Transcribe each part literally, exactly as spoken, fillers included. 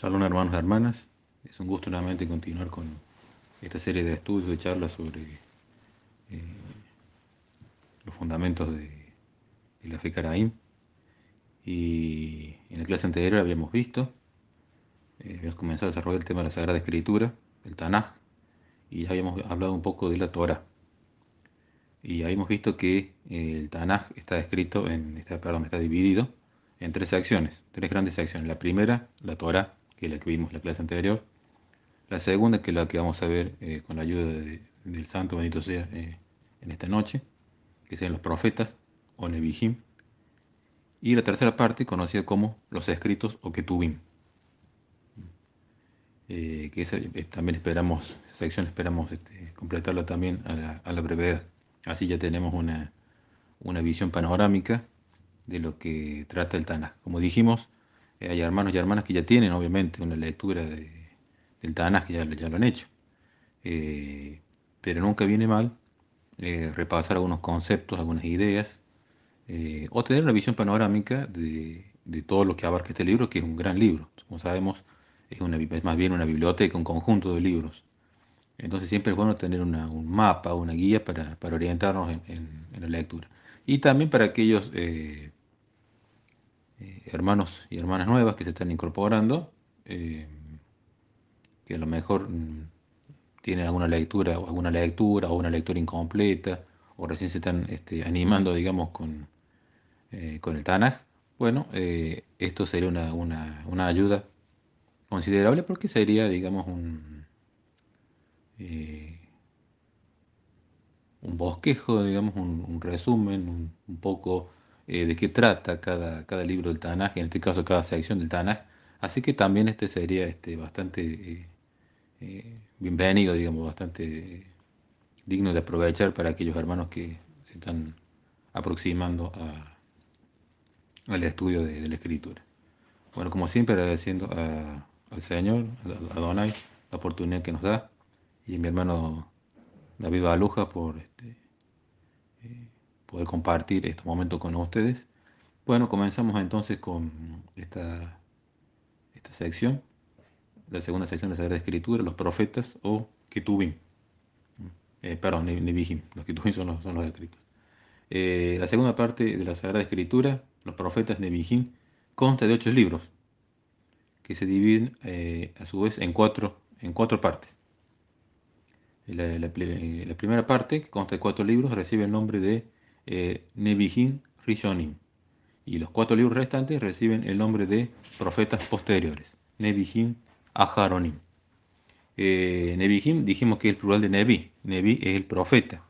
Shalom hermanos y hermanas, es un gusto nuevamente continuar con esta serie de estudios, de charlas sobre eh, los fundamentos de, de la fe caraín. Y en la clase anterior habíamos visto, eh, habíamos comenzado a desarrollar el tema de la Sagrada Escritura, el Tanaj, y ya habíamos hablado un poco de la Torah. Y habíamos visto que eh, el Tanaj está escrito en, está, perdón, está dividido en tres secciones, tres grandes secciones. La primera, la Torah, que es la que vimos en la clase anterior. La segunda, que es la que vamos a ver eh, con la ayuda de- del Santo Benito sea eh, en esta noche, que sean los profetas o Nebihim. Y la tercera parte, conocida como los escritos o Ketubim, eh, que esa, eh, también esperamos, esa sección esperamos este, completarla también a la, a la brevedad. Así ya tenemos una, una visión panorámica de lo que trata el Tanaj. Como dijimos, eh, hay hermanos y hermanas que ya tienen obviamente una lectura de- del Tanaj, que ya, ya lo han hecho. Eh, pero nunca viene mal eh, repasar algunos conceptos, algunas ideas, eh, o tener una visión panorámica de, de todo lo que abarca este libro, que es un gran libro. Como sabemos, es, una, es más bien una biblioteca, un conjunto de libros. Entonces siempre es bueno tener una- un mapa, una guía para, para orientarnos en, en- en la lectura. Y también para aquellos eh, eh, hermanos y hermanas nuevas que se están incorporando, eh, que a lo mejor mm, tienen alguna lectura o alguna lectura o una lectura incompleta o recién se están este, animando, digamos, con, eh, con el Tanaj. Bueno, eh, esto sería una, una- una ayuda considerable porque sería, digamos, un, eh, un bosquejo, digamos, un, un resumen, un, un poco eh, de qué trata cada, cada libro del Tanaj, en este caso cada sección del Tanaj. Así que también este sería este, bastante eh, eh, bienvenido, digamos, bastante digno de aprovechar para aquellos hermanos que se están aproximando a- al estudio de, de la escritura. Bueno, como siempre, agradeciendo a- al Señor, a, a Donai, la oportunidad que nos da, y a mi hermano David Aluja por este, poder compartir estos momentos con ustedes. Bueno, comenzamos entonces con esta, esta sección, la segunda sección de la Sagrada Escritura, los profetas o Ketubim. Eh, perdón, Nebihim, los Ketubim son los, son los escritos. Eh, la segunda parte de la Sagrada Escritura, los profetas Nebihim, consta de ocho libros que se dividen eh, a su vez en cuatro, en cuatro partes. La, la- la primera parte, que consta de cuatro libros, recibe el nombre de eh, Nebihim Rishonim. Y los cuatro libros restantes reciben el nombre de profetas posteriores, Nebihim Aharonim. Eh, Nebihim dijimos que es el plural de Nebi. Nebi es el profeta,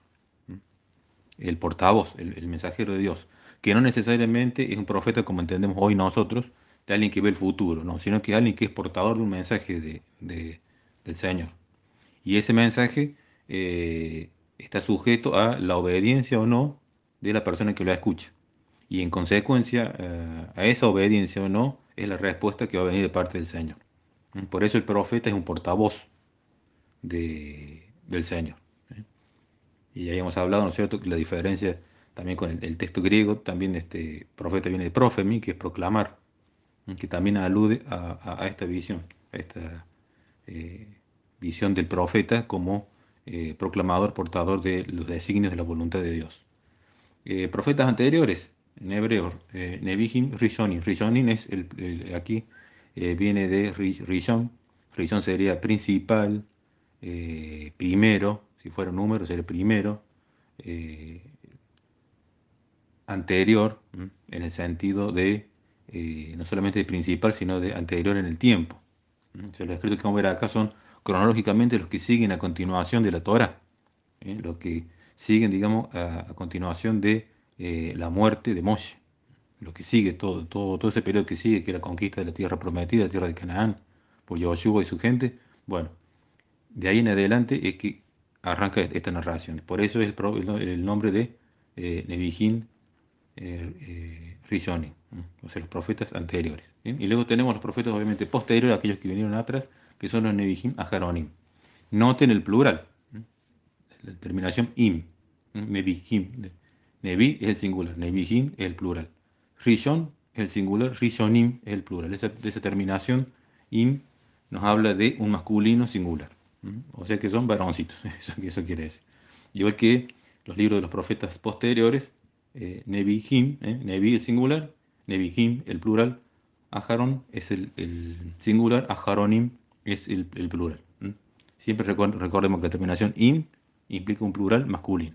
el portavoz, el, el mensajero de Dios, que no necesariamente es un profeta como entendemos hoy nosotros, de alguien que ve el futuro, no, sino que es alguien que es portador de un mensaje de, de- del Señor. Y ese mensaje eh, está sujeto a la obediencia o no de la persona que lo escucha. Y en consecuencia, eh, a esa obediencia o no, es la respuesta que va a venir de parte del Señor. ¿Mm? Por eso el profeta es un portavoz de- del Señor. ¿eh? Y ya habíamos hablado, ¿no es cierto?, que la diferencia también con el, el texto griego, también este profeta viene de profemi, que es proclamar, ¿eh? Que también alude a, a- a esta visión, a esta eh, visión del profeta como eh, proclamador, portador de los designios de la voluntad de Dios. Eh, profetas anteriores, en hebreo, eh, Nebihim Rishonim. Rishonim es el, el- aquí eh, viene de Ri- Rishon. Rishon sería principal, eh, primero, si fuera un número sería primero, eh, anterior, ¿m? En el sentido de eh, no solamente de principal, sino de anterior en el tiempo. ¿M? O sea, los escritos que vamos a ver acá son cronológicamente los que siguen a continuación de la Torá, ¿eh? Los que siguen, digamos, a, a continuación de eh, la muerte de Moshe, lo que sigue, todo, todo, todo ese periodo que sigue, que es la conquista de la tierra prometida, la tierra de Canaán, por Yoshua y su gente. Bueno, de ahí en adelante es que arranca esta narración. Por eso es el, pro- el no- el nombre de eh, Nevijín eh, eh, Rishonim, ¿no? O sea, los profetas anteriores. ¿Bien? Y luego tenemos los profetas obviamente posteriores, aquellos que vinieron atrás, que son los Nevijín Aharonim. Noten el plural, ¿no? La terminación im, ¿no? Nevijín. Nevi es el singular, Nevijín es el plural. Rishon es el singular, Rishonim es el plural. Esa, esa terminación Im nos habla de un masculino singular. ¿Mm? O sea que son varoncitos, eso, eso quiere decir. Igual que los libros de los profetas posteriores, eh, Nevi'im, eh, Nevi el singular, Nevi'im el plural, Aharon es el, el singular, Aharonim es el, el plural. ¿Mm? Siempre record- recordemos que la terminación im implica un plural masculino.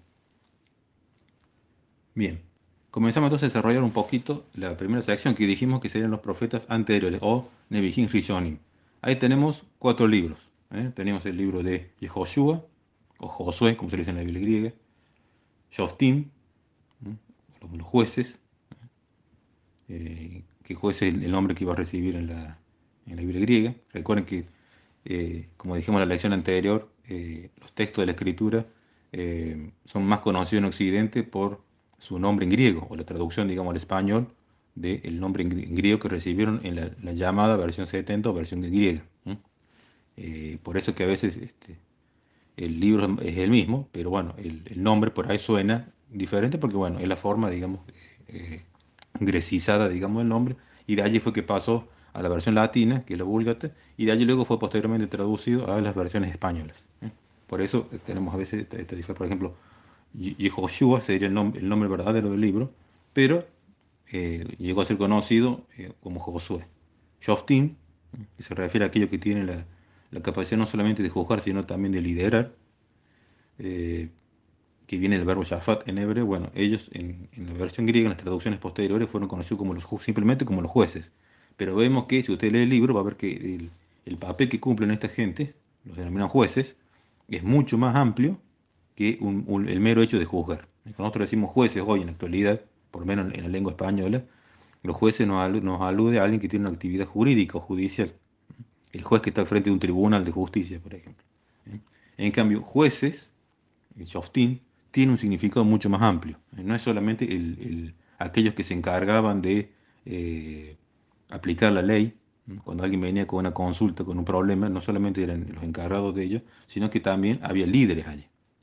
Bien, comenzamos entonces a desarrollar un poquito la primera sección que dijimos que serían los profetas anteriores o Nevi'im Rishonim. Ahí tenemos cuatro libros. ¿eh? Tenemos el libro de Yehoshua, o Josué, como se le dice en la Biblia griega, Shoftim, los, los jueces, eh, que juez es el, el nombre que iba a recibir en la, en la Biblia griega. Recuerden que, eh, como dijimos en la lección anterior, eh, los textos de la Escritura eh, son más conocidos en Occidente por su nombre en griego, o la traducción, digamos, al español del nombre en, gri- en griego que recibieron en la, la llamada versión setenta o versión griega. ¿m? Eh, por eso que a veces este, el libro es el mismo, pero bueno, el, el nombre por ahí suena diferente porque bueno, es la forma, digamos, eh, grecizada, digamos, del nombre, y de allí fue que pasó a la versión latina, que es la Vulgata, y de allí luego fue posteriormente traducido a las versiones españolas. ¿eh? Por eso eh, tenemos a veces esta, esta diferencia, por ejemplo, Ye- Yehoshua sería el, nom- el nombre verdadero del libro, pero eh, llegó a ser conocido eh, como Josué. Shoftim, ¿eh? que se refiere a aquellos que tienen la, la capacidad no solamente de juzgar, sino también de liderar, eh, que viene del verbo shafat en hebreo. Bueno, ellos en, en la versión griega, en las traducciones posteriores, fueron conocidos como los, ju- simplemente como los jueces. Pero vemos que si usted lee el libro, va a ver que el, el papel que cumplen esta gente, los denominados jueces, es mucho más amplio que un- un- el mero hecho de juzgar. Cuando nosotros decimos jueces hoy en la actualidad, por lo menos en la lengua española, los jueces nos, alu- nos alude a alguien que tiene una actividad jurídica o judicial. El juez que está al frente de un tribunal de justicia, por ejemplo. ¿eh? En cambio, jueces, el shoftim, tiene un significado mucho más amplio. ¿eh? No es solamente el- el- aquellos que se encargaban de eh, aplicar la ley. ¿no? Cuando alguien venía con una consulta, con un problema, no solamente eran los encargados de ello, sino que también había líderes allí.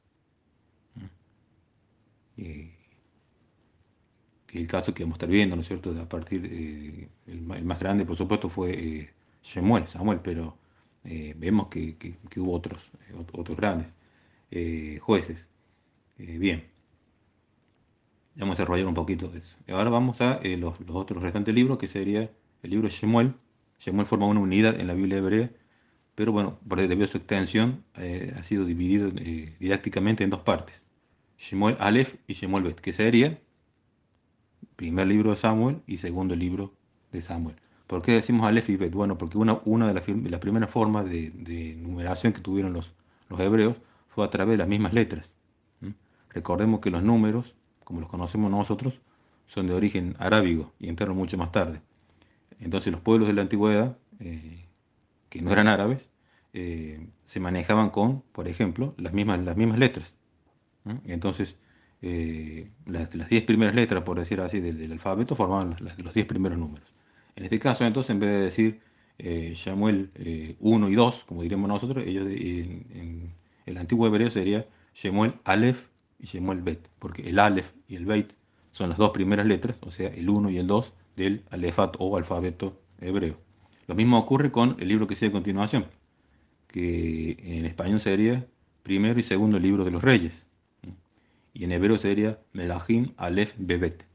Eh, que es el caso que vamos a estar viendo, ¿no es cierto? A partir, eh, el, ma- el más grande, por supuesto, fue eh, Shemuel, Samuel, pero eh, vemos que, que- que hubo otros, eh, ot- otros grandes eh, jueces. Eh, bien, vamos a desarrollar un poquito de eso. Y ahora vamos a eh, los, los otros restantes libros, que sería el libro de Shemuel. Shemuel forma una unidad en la Biblia hebrea, pero bueno, por debido a su extensión, eh, ha sido dividido eh, didácticamente en dos partes. Shemuel Aleph y Shemuel Bet, que sería primer libro de Samuel y segundo libro de Samuel. ¿Por qué decimos Aleph y Bet? Bueno, porque una, una de las fir- de las primeras formas de, de numeración que tuvieron los, los hebreos fue a través de las mismas letras. ¿m? Recordemos que los números, como los conocemos nosotros, son de origen arábigo y entraron mucho más tarde. Entonces los pueblos de la antigüedad, eh, que no eran árabes, eh, se manejaban con, por ejemplo, las mismas, las mismas letras. ¿no? Entonces, eh, las, las diez primeras letras, por decir así, del, del alfabeto formaban los, las- los diez primeros números. En este caso, entonces, en vez de decir eh, Shemuel eh, uno y dos, como diríamos nosotros, ellos de- en, en el antiguo hebreo sería Shemuel Aleph y Shemuel Bet, porque el Aleph y el Bet son las dos primeras letras, o sea, el uno y el dos del alefat o alfabeto hebreo. Lo mismo ocurre con el libro que sigue a continuación, que en español sería primero y segundo libro de los reyes. Y en hebreo sería Melahim Aleph Bebet.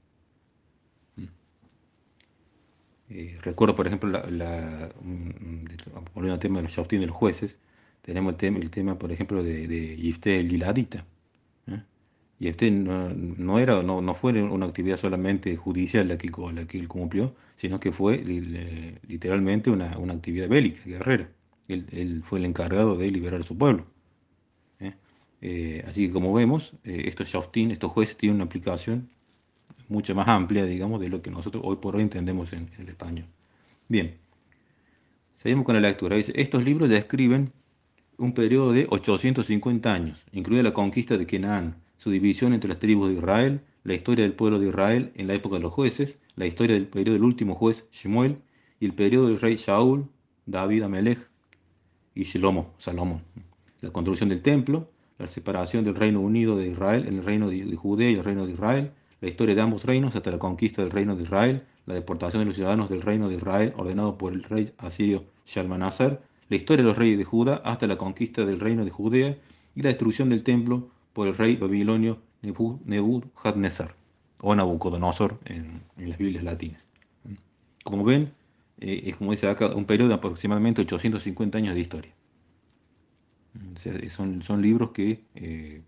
Eh, recuerdo, por ejemplo, la, la- un- un- volviendo al tema de los shoftim de los jueces, tenemos el tema, el tema, por ejemplo, de, de Yifté el Giladita. ¿eh? Yifté no, no era, no, no fue una actividad solamente judicial la que, la que él cumplió, sino que fue li- literalmente una, una actividad bélica, guerrera. Él, él fue el encargado de liberar a su pueblo. ¿eh? Eh, así que como vemos, eh, estos shoftim, estos jueces tienen una aplicación mucho más amplia, digamos, de lo que nosotros hoy por hoy entendemos en, en el español. Bien, seguimos con la lectura. Dice, estos libros describen un periodo de ochocientos cincuenta años, incluida la conquista de Canaán, su división entre las tribus de Israel, la historia del pueblo de Israel en la época de los jueces, la historia del periodo del último juez Shemuel y el periodo del rey Shaul, David Amelech y Shlomo, Salomón. La construcción del templo, la separación del Reino Unido de Israel en el reino de, de Judea y el reino de Israel, la historia de ambos reinos hasta la conquista del reino de Israel, la deportación de los ciudadanos del reino de Israel ordenado por el rey asirio Shalmaneser, la historia de los reyes de Judá hasta la conquista del reino de Judea y la destrucción del templo por el rey babilonio Nebu- Nebuchadnezzar o Nabucodonosor en, en las Biblias latinas. Como ven, eh, es como dice acá, un periodo de aproximadamente ochocientos cincuenta años de historia. O sea, son, son libros que, eh,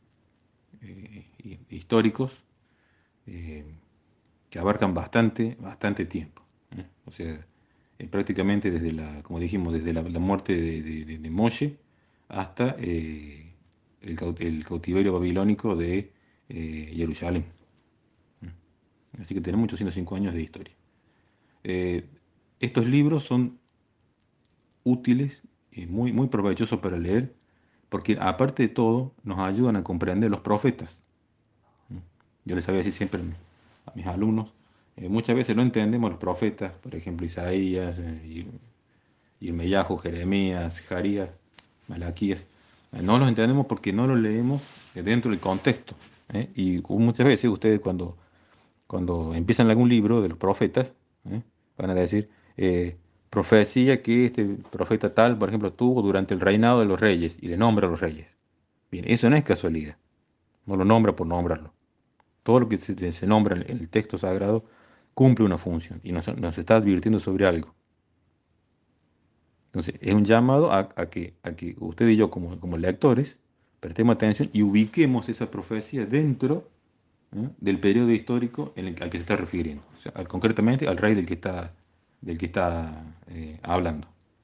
eh, históricos eh, que abarcan bastante, bastante tiempo. ¿Eh? O sea, eh, prácticamente desde la, como dijimos, desde la, la muerte de, de, de- de Moshe hasta eh, el, cau- el cautiverio babilónico de eh, Jerusalén. Así que tenemos ochocientos cinco años de historia. Eh, Estos libros son útiles y muy, muy provechosos para leer, porque aparte de todo, nos ayudan a comprender los profetas. Yo les había decir siempre a mis alumnos, eh, muchas veces no entendemos los profetas, por ejemplo, Isaías, eh, y- Irmeyajo, Jeremías, Jarías, Malaquías. Eh, no los entendemos porque no los leemos eh, dentro del contexto. ¿Eh? Y muchas veces ustedes cuando, cuando empiezan algún libro de los profetas, ¿eh? van a decir, eh, profecía que este profeta tal, por ejemplo, tuvo durante el reinado de los reyes, y le nombra a los reyes. Bien, eso no es casualidad, no lo nombra por nombrarlo. Todo lo que se, se nombra en el texto sagrado cumple una función y nos, nos está advirtiendo sobre algo. Entonces, es un llamado a, a que, a que usted y yo, como, como lectores, prestemos atención y ubiquemos esa profecía dentro, ¿eh? del periodo histórico en el, al que se está refiriendo. O sea, al- concretamente al rey del que está, del que está eh, hablando.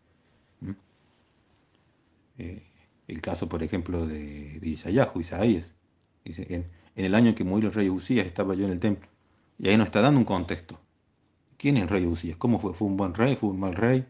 Eh, el caso, por ejemplo, de, de Isaías, Isaías. Dice, en, en el año en que murió el rey Usías estaba yo en el templo. Y ahí nos está dando un contexto. ¿Quién es el rey Usías? ¿Cómo fue? ¿Fue un buen rey? ¿Fue un mal rey?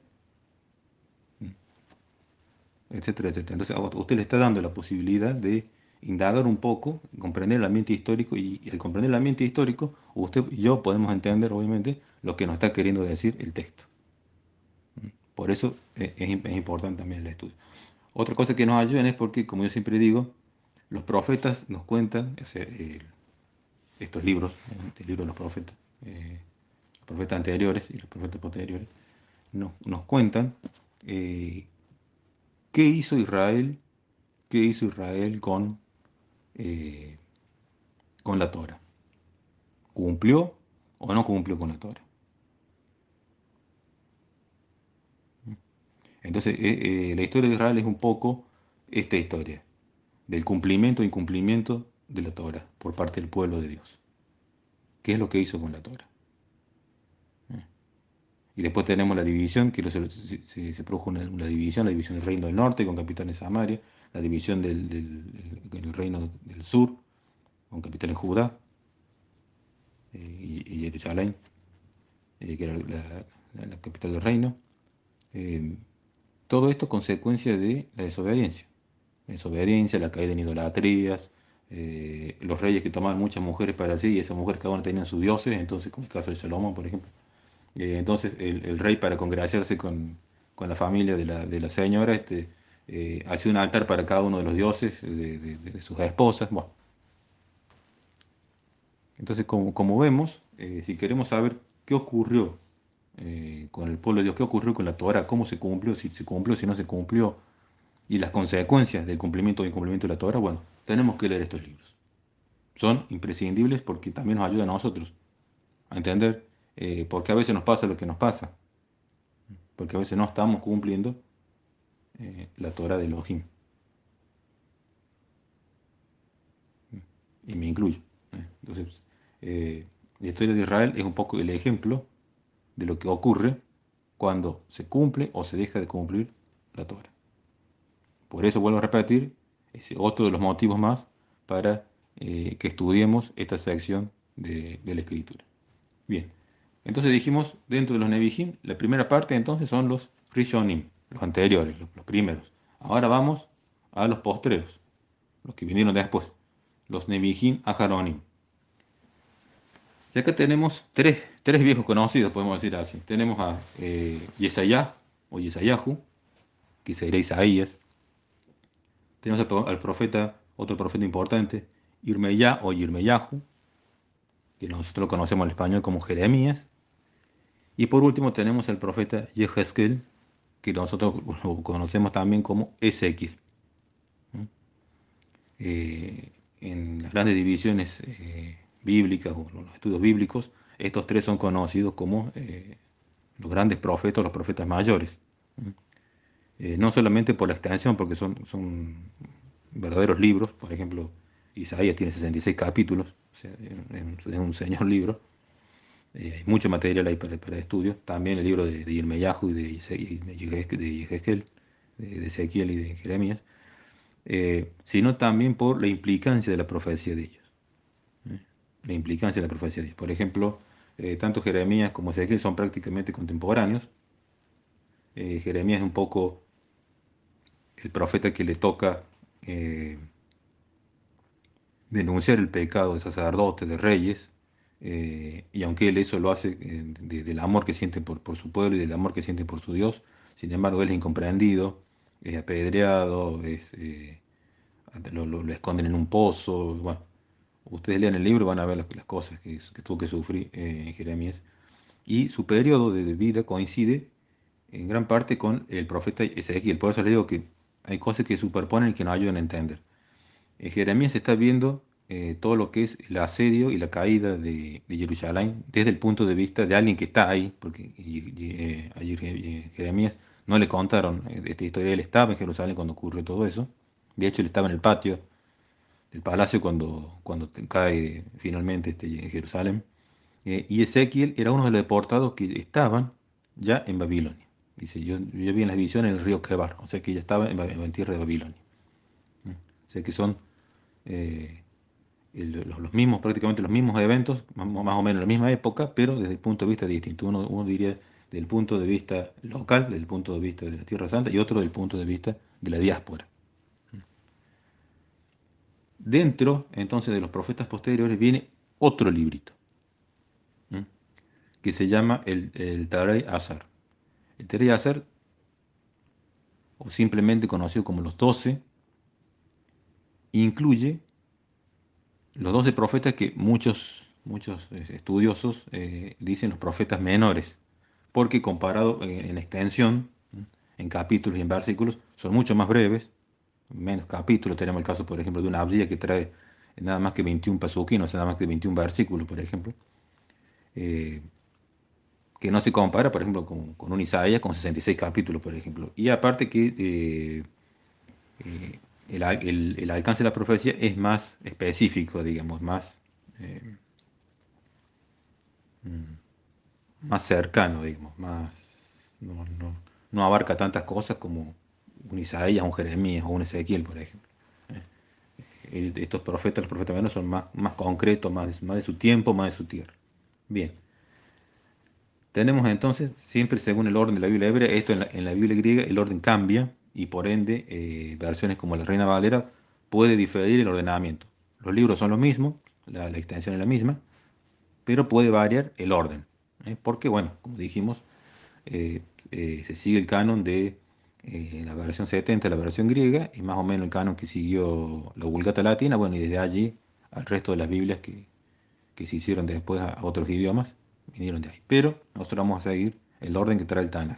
Etcétera, etcétera. Entonces, a usted le está dando la posibilidad de indagar un poco, comprender el ambiente histórico y, y al comprender el ambiente histórico, usted y yo podemos entender, obviamente, lo que nos está queriendo decir el texto. Por eso eh, es, im- es importante también el estudio. Otra cosa que nos ayudan es porque, como yo siempre digo, los profetas nos cuentan, o sea, eh, estos libros, eh, este libro de los profetas, eh, los profetas anteriores y los profetas posteriores, nos, nos cuentan eh, qué hizo Israel, qué hizo Israel con, eh, con la Torah. ¿Cumplió o no cumplió con la Torah? Entonces, eh, eh, la historia de Israel es un poco esta historia, del cumplimiento e incumplimiento de la Torah por parte del pueblo de Dios. ¿Qué es lo que hizo con la Torah? Y después tenemos la división, que se, se- se produjo una, una división, la división del reino del norte con capital en Samaria, la división del, del- del reino del sur con capital en Judá eh, y, y Jerusalén, eh, que era la, la- la capital del reino. Eh, Todo esto consecuencia de la desobediencia. La desobediencia, la caída en idolatrías, eh, los reyes que tomaban muchas mujeres para sí y esas mujeres cada una tenían sus dioses, entonces como el caso de Salomón, por ejemplo. Eh, entonces el, el rey para congraciarse con, con la familia de la, de la señora, este, eh, hacía un altar para cada uno de los dioses, de, de- de sus esposas. Bueno, entonces como, como vemos, eh, si queremos saber qué ocurrió eh, con el pueblo de Dios, qué ocurrió con la Torah, cómo se cumplió, si se cumplió, si no se cumplió, y las consecuencias del cumplimiento o incumplimiento de la Torah, bueno, tenemos que leer estos libros. Son imprescindibles porque también nos ayudan a nosotros a entender eh, por qué a veces nos pasa lo que nos pasa, porque a veces no estamos cumpliendo eh, la Torah de Elohim, y me incluyo. ¿Eh? Entonces, eh, la historia de Israel es un poco el ejemplo de lo que ocurre cuando se cumple o se deja de cumplir la Torah. Por eso vuelvo a repetir, es otro de los motivos más para eh, que estudiemos esta sección de, de la Escritura. Bien, entonces dijimos, dentro de los Nevi'im, la primera parte entonces son los Rishonim, los anteriores, los, los primeros. Ahora vamos a los postreros, los que vinieron después, los Nevi'im Aharonim. Y acá tenemos tres, tres viejos conocidos, podemos decir así. Tenemos a eh, Yesayah o Yesayahu, que sería Isaías. Tenemos al, pro- al profeta, otro profeta importante, Irmeyá o Yirmeyahu, que nosotros lo conocemos en español como Jeremías. Y por último tenemos el profeta Yehezkel, que nosotros lo conocemos también como Ezequiel. Eh, en las grandes divisiones eh, bíblicas o los estudios bíblicos, estos tres son conocidos como eh, los grandes profetas, los profetas mayores. Eh, no solamente por la extensión, porque son, son verdaderos libros. Por ejemplo, Isaías tiene sesenta y seis capítulos, o sea, es un, es un señor libro. Eh, hay mucho material ahí para, para estudio. También el libro de, de Irmeyahu y de, Ise- y de Yehezkel, de, Yehezkel, de de Ezequiel y de Jeremías, eh, sino también por la implicancia de la profecía de ellos. La implicancia de la profecía de ellos. Por ejemplo, eh, tanto Jeremías como Ezequiel son prácticamente contemporáneos. Eh, Jeremías es un poco el profeta que le toca eh, denunciar el pecado de sacerdotes, de reyes, eh, y aunque él eso lo hace eh, de- del amor que siente por, por su pueblo y del amor que siente por su Dios, sin embargo él es incomprendido, es apedreado, es, eh, lo, lo- lo esconden en un pozo. Bueno, ustedes lean el libro, van a ver las, las cosas que, que tuvo que sufrir eh, Jeremías. Y su periodo de vida coincide en gran parte con el profeta Ezequiel. Por eso les digo que hay cosas que superponen y que nos ayudan a entender. En Jeremías está viendo eh, todo lo que es el asedio y la caída de, de Jerusalén desde el punto de vista de alguien que está ahí, porque y- y, eh, a Jer- Jeremías no le contaron eh, esta historia. Él estaba en Jerusalén cuando ocurrió todo eso. De hecho, él estaba en el patio del palacio cuando, cuando cae finalmente este, Jerusalén. Eh, y Ezequiel era uno de los deportados que estaban ya en Babilonia. Dice, yo, yo vi en las visiones en el río Quebar, o sea que ya estaba en, Ba- en tierra de Babilonia. O sea que son eh, el- los, los mismos, prácticamente los mismos eventos, más, más o menos en la misma época, pero desde el punto de vista distinto. Uno, uno diría desde el punto de vista local, desde el punto de vista de la Tierra Santa, y otro desde el punto de vista de la diáspora. Dentro, entonces, de los profetas posteriores viene otro librito, ¿m? Que se llama el, el Tarei Azar. El Tarei Azar, o simplemente conocido como los doce, incluye los doce profetas que muchos, muchos eh, estudiosos eh, dicen los profetas menores, porque comparado en, en extensión, ¿m? En capítulos y en versículos, son mucho más breves, menos capítulos. Tenemos el caso, por ejemplo, de una Abdía que trae nada más que veintiún pasuquín, o sea, nada más que veintiún versículos, por ejemplo. Eh, que no se compara, por ejemplo, con, con un Isaías con sesenta y seis capítulos, por ejemplo. Y aparte que eh, eh, el, el- el alcance de la profecía es más específico, digamos, más, eh, más cercano, digamos, más, no, no- no abarca tantas cosas como un Isaías, un Jeremías o un Ezequiel, por ejemplo. El- estos profetas, los profetas menos, son más, más concretos, más, más de su tiempo, más de su tierra. Bien. Tenemos entonces, siempre según el orden de la Biblia hebrea, esto en la, en la Biblia griega el orden cambia y por ende eh, versiones como la Reina Valera puede diferir el ordenamiento. Los libros son los mismos, la, la extensión es la misma, pero puede variar el orden. ¿Eh? Porque, bueno, como dijimos, eh, eh, se sigue el canon de eh, la versión setenta, la versión griega, y más o menos el canon que siguió la Vulgata Latina, bueno, y desde allí al resto de las Biblias que, que se hicieron después a, a otros idiomas, vinieron de ahí. Pero nosotros vamos a seguir el orden que trae el Tanaj.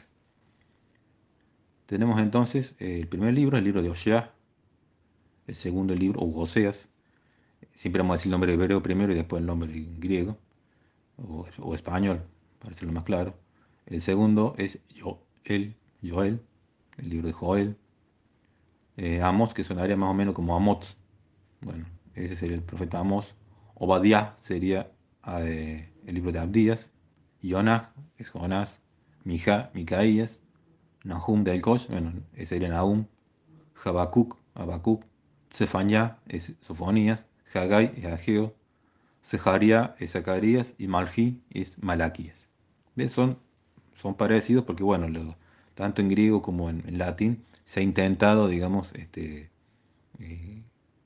Tenemos entonces eh, el primer libro, el libro de Oseas, el segundo libro, o Oseas, siempre vamos a decir el nombre hebreo primero y después el nombre griego, o, o español, para hacerlo más claro. El segundo es Joel, Joel, el libro de Joel. Eh, Amos, que sonaría más o menos como Amot. Bueno, ese sería el profeta Amos. Obadiah sería eh, el libro de Abdías. Jonah es Jonás. Mija, Micaías. Nahum del Kosh, bueno, ese sería Nahum. Habacuc, Habacuc. Zephaniah es Sofonías. Hagai es Ageo. Zeharia es Zacarías. Y Malchi es Malaquías. ¿Ves? Son, son parecidos porque, bueno, lo- tanto en griego como en, en latín se ha intentado, digamos, este, eh,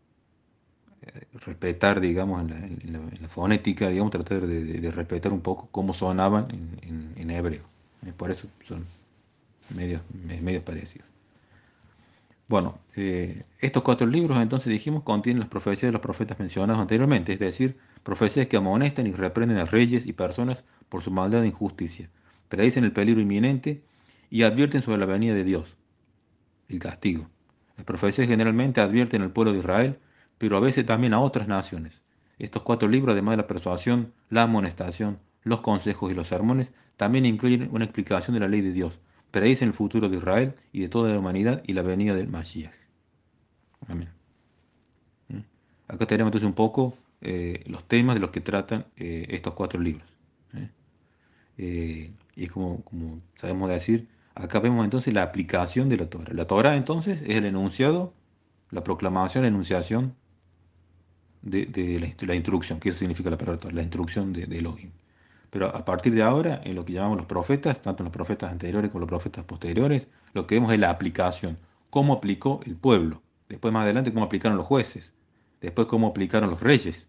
respetar, digamos, en la, en la- en la fonética, digamos, tratar de, de- de respetar un poco cómo sonaban en, en- en hebreo. Eh, Por eso son medios, me- medios parecidos. Bueno, eh, estos cuatro libros, entonces dijimos, contienen las profecías de los profetas mencionados anteriormente, es decir, profecías que amonestan y reprenden a reyes y personas por su maldad e injusticia, predicen el peligro inminente y advierten sobre la venida de Dios, el castigo. Las profecías generalmente advierten al pueblo de Israel, pero a veces también a otras naciones. Estos cuatro libros, además de la persuasión, la amonestación, los consejos y los sermones, también incluyen una explicación de la ley de Dios. Predicen el futuro de Israel y de toda la humanidad y la venida del Mashiach. Amén. ¿Mm? Acá tenemos entonces un poco eh, los temas de los que tratan eh, estos cuatro libros. ¿eh? Eh, y es como, como sabemos decir, acá vemos entonces la aplicación de la Torah. La Torah entonces es el enunciado, la proclamación, la enunciación de, de la, instru- la instrucción, que eso significa la palabra Torah, la instrucción de, de Elohim. Pero a partir de ahora, en lo que llamamos los profetas, tanto los profetas anteriores como los profetas posteriores, lo que vemos es la aplicación, cómo aplicó el pueblo. Después más adelante, cómo aplicaron los jueces. Después, cómo aplicaron los reyes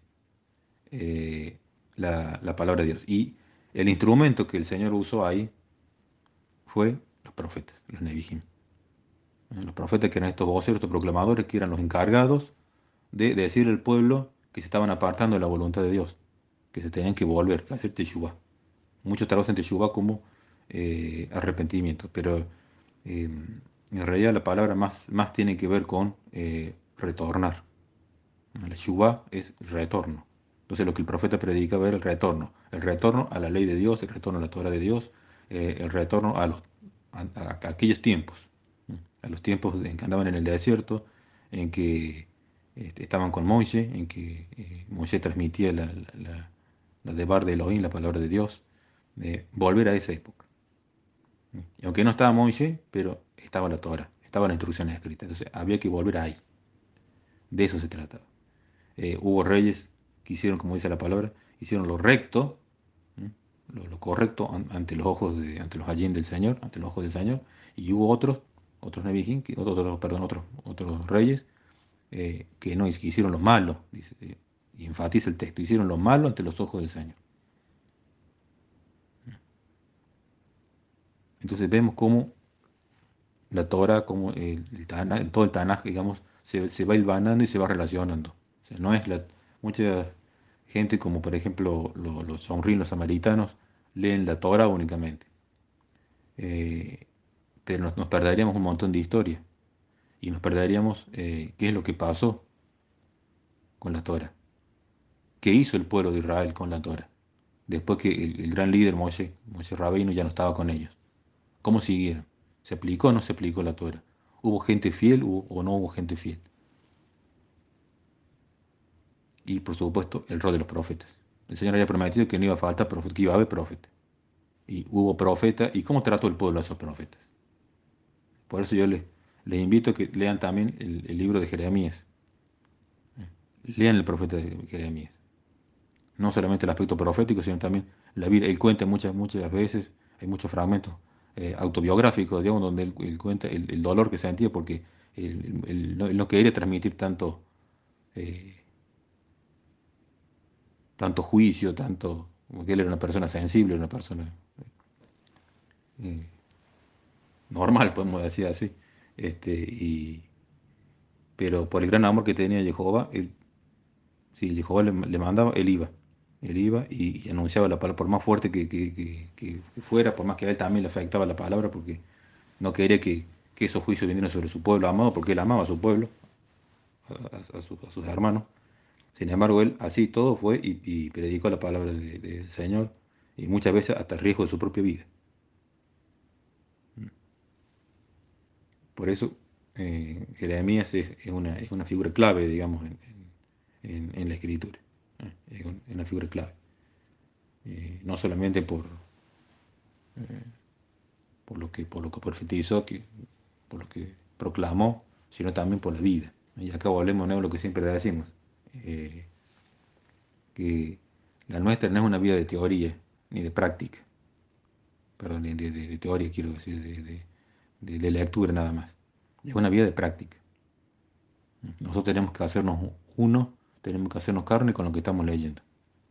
eh, la, la palabra de Dios. Y el instrumento que el Señor usó ahí fue los profetas, los Nebijim. ¿eh? Los profetas que eran estos voceros, estos proclamadores, que eran los encargados de, de decirle al pueblo que se estaban apartando de la voluntad de Dios, que se tenían que volver, que hacer teshuvá. Muchos traducen teshuvá como eh, arrepentimiento, pero eh, en realidad la palabra más, más tiene que ver con eh, retornar. La teshuvá es retorno. Entonces lo que el profeta predicaba era el retorno, el retorno a la ley de Dios, el retorno a la Torah de Dios, eh, el retorno a, los, a, a- a aquellos tiempos, ¿no? A los tiempos en que andaban en el desierto, en que este, estaban con Moisés, en que eh, Moisés transmitía la, la, la, la debar de Elohim, la palabra de Dios, eh, volver a esa época. ¿no? Y aunque no estaba Moisés, pero estaba la Torah, estaban las instrucciones escritas, entonces había que volver ahí, de eso se trataba. Eh, hubo reyes que hicieron, como dice la palabra, hicieron lo recto, ¿sí? lo, lo correcto an- ante los ojos de, ante los ayim del Señor, ante los ojos del Señor, y hubo otros, otros nevijín, que- otros, otros, perdón, otros, otros reyes eh, que no, que hicieron lo malo, dice, eh, y enfatiza el texto, hicieron lo malo ante los ojos del Señor. Entonces vemos cómo la Torah, como el, el Tanaj, todo el Tanaj, digamos, se, se va hilvanando y se va relacionando. O sea, no es la, mucha gente como por ejemplo lo- los sonríen los samaritanos, leen la Torah únicamente. Eh, pero nos, nos perderíamos un montón de historia y nos perderíamos eh, qué es lo que pasó con la Torah, qué hizo el pueblo de Israel con la Torah, después que el, el gran líder Moshe, Moshe Rabbeinu ya no estaba con ellos. ¿Cómo siguieron? ¿Se aplicó o no se aplicó la Torah? ¿Hubo gente fiel o o no hubo gente fiel? Y por supuesto el rol de los profetas. El Señor había prometido que no iba a faltar profeta, que iba a haber profeta. Y hubo profeta. ¿Y cómo trató el pueblo a esos profetas? Por eso yo les, les invito a que lean también el, el libro de Jeremías. Lean el profeta de Jeremías. No solamente el aspecto profético, sino también la vida. Él cuenta muchas, muchas veces, hay muchos fragmentos eh, autobiográficos, digamos, donde él, él cuenta el, el dolor que sentía porque él, él no, él no quería transmitir tanto, eh, tanto juicio, tanto, porque él era una persona sensible, una persona eh, normal, podemos decir así. Este, y, pero por el gran amor que tenía Jehová, él, si Jehová le, le mandaba, él iba. Él iba y, y anunciaba la palabra, por más fuerte que, que- que- que fuera, por más que a él también le afectaba la palabra, porque no quería que, que esos juicios vinieran sobre su pueblo amado, porque él amaba a su pueblo, a, a- a sus, a sus hermanos. Sin embargo, él así todo fue y, y predicó la palabra de- del Señor, y muchas veces hasta riesgo de su propia vida. Por eso eh, Jeremías es, es una, es una figura clave, digamos, en, en- en- en la escritura. ¿eh? Es un- es una figura clave. Eh, no solamente por, por lo que, por lo que profetizó, que, por lo que proclamó, sino también por la vida. Y acá volvemos a lo que siempre decimos, eh, que la nuestra no es una vida de teoría ni de práctica, perdón, de, de- de teoría quiero decir, de, de- de- de lectura nada más. Es una vida de práctica. Nosotros tenemos que hacernos uno, tenemos que hacernos carne con lo que estamos leyendo.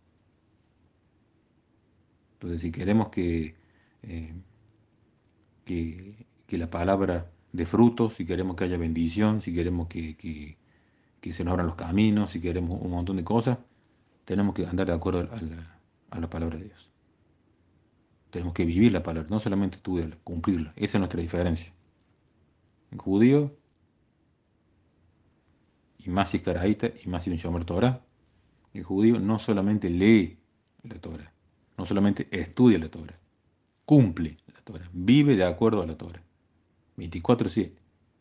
Entonces, si queremos que, eh, que, que la palabra dé frutos, si queremos que haya bendición, si queremos que, que- que se nos abran los caminos, si queremos un montón de cosas, tenemos que andar de acuerdo a la, a la palabra de Dios. Tenemos que vivir la palabra, no solamente estudiarla, cumplirla. Esa es nuestra diferencia. Un judío, y más si es caraíta, y más si es un shomer Torah, el judío no solamente lee la Torah, no solamente estudia la Torah, cumple la Torah, vive de acuerdo a la Torah. veinticuatro siete.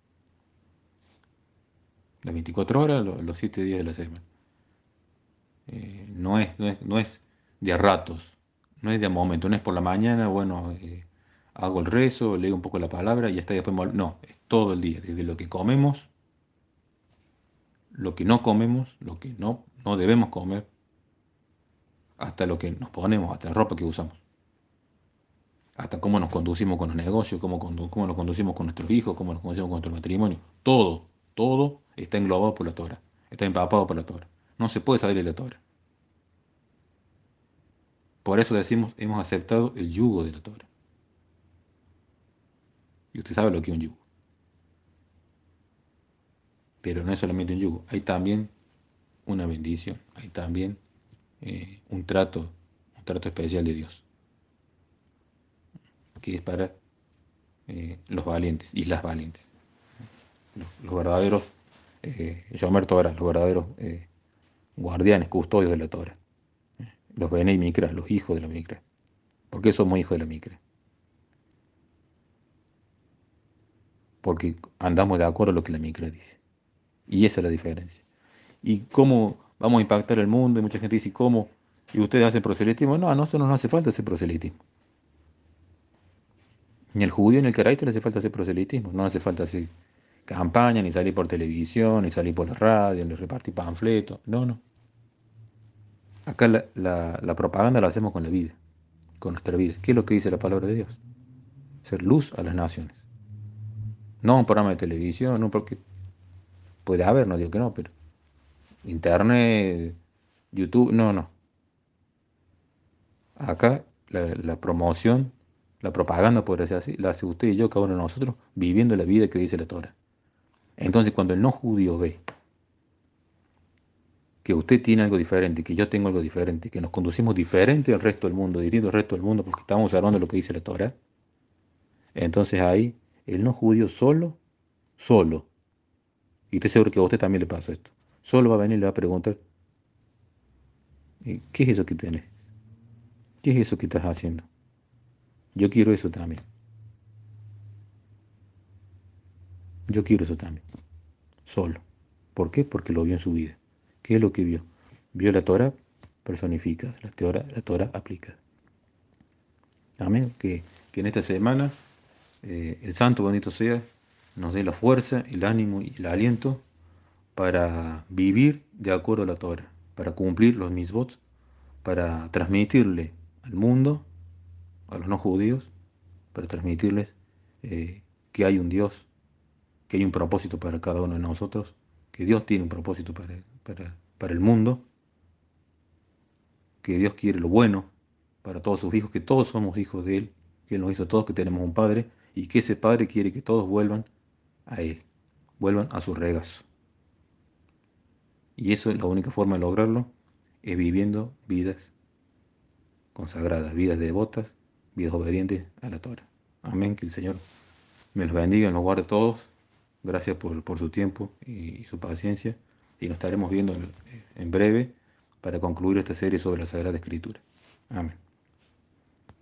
Las veinticuatro horas, lo- los siete días de la semana. Eh, no es, no es, no es de a ratos, no es de a momento, no es por la mañana, bueno, eh, hago el rezo, leo un poco la palabra y hasta después me ol- no, es todo el día, desde lo que comemos, lo que no comemos, lo que no, no debemos comer, hasta lo que nos ponemos, hasta la ropa que usamos, hasta cómo nos conducimos con los negocios, cómo, condu- cómo nos conducimos con nuestros hijos, cómo nos conducimos con nuestro matrimonio, todo, todo está englobado por la Torah, está empapado por la Torah. No se puede salir de la Torah. Por eso decimos, hemos aceptado el yugo de la Torah. Y usted sabe lo que es un yugo. Pero no es solamente un yugo, hay también una bendición, hay también eh, un trato, un trato especial de Dios, que es para eh, los valientes y las valientes, los, los verdaderos, eh, Yomer Torah, los verdaderos eh, guardianes, custodios de la Torah, los Benei Mikra, los hijos de la Mikra. ¿Por qué somos hijos de la Mikra? Porque andamos de acuerdo a lo que la Mikra dice. Y esa es la diferencia. ¿Y cómo vamos a impactar el mundo? Y mucha gente dice, ¿cómo? ¿Y ustedes hacen proselitismo? No, a nosotros no nos hace falta hacer proselitismo. Ni el judío ni el caraíta le hace falta hacer proselitismo. No hace falta hacer campaña, ni salir por televisión, ni salir por la radio, ni repartir panfletos. No, no. Acá la, la- la propaganda la hacemos con la vida, con nuestra vida. ¿Qué es lo que dice la palabra de Dios? Ser luz a las naciones. No un programa de televisión, no porque puede haber, no digo que no, pero internet, YouTube, no, no. Acá la, la promoción, la propaganda, por decir así, la hace usted y yo, cada uno de nosotros, viviendo la vida que dice la Torah. Entonces, cuando el no judío ve que usted tiene algo diferente, que yo tengo algo diferente, que nos conducimos diferente al resto del mundo, distinto al resto del mundo, porque estamos observando lo que dice la Torah, entonces ahí el no judío solo, solo, y estoy seguro que a usted también le pasa esto, solo va a venir y le va a preguntar, eh, ¿qué es eso que tienes? ¿Qué es eso que estás haciendo? Yo quiero eso también. Yo quiero eso también. Solo. ¿Por qué? Porque lo vio en su vida. ¿Qué es lo que vio? Vio la Torah personificada, la Torah, la Torah aplicada. Amén. Que, que en esta semana eh, el Santo bendito sea, nos dé la fuerza, el ánimo y el aliento para vivir de acuerdo a la Torah, para cumplir los misbot, para transmitirle al mundo, a los no judíos, para transmitirles eh, que hay un Dios, que hay un propósito para cada uno de nosotros, que Dios tiene un propósito para, para, para el mundo, que Dios quiere lo bueno para todos sus hijos, que todos somos hijos de Él, que Él nos hizo a todos, que tenemos un Padre, y que ese Padre quiere que todos vuelvan a Él, vuelvan a su regazo. Y eso es la única forma de lograrlo, es viviendo vidas consagradas, vidas devotas, vidas obedientes a la Torah. Amén, que el Señor me los bendiga, nos guarde a todos. Gracias por, por su tiempo y, y su paciencia. Y nos estaremos viendo en, en breve para concluir esta serie sobre la Sagrada Escritura. Amén.